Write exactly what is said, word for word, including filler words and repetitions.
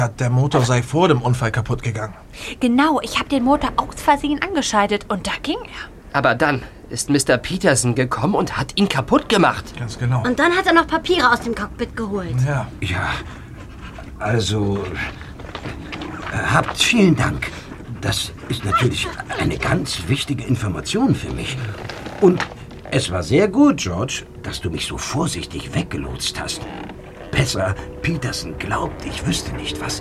Der Motor sei vor dem Unfall kaputt gegangen. Genau, ich habe den Motor aus Versehen angeschaltet und da ging er. Aber dann ist Mister Peterson gekommen und hat ihn kaputt gemacht. Ganz genau. Und dann hat er noch Papiere aus dem Cockpit geholt. Ja. Ja, also, äh, habt vielen Dank. Das ist natürlich eine ganz wichtige Information für mich. Und es war sehr gut, George, dass du mich so vorsichtig weggelotst hast. Besser, Peterson glaubt, ich wüsste nicht, was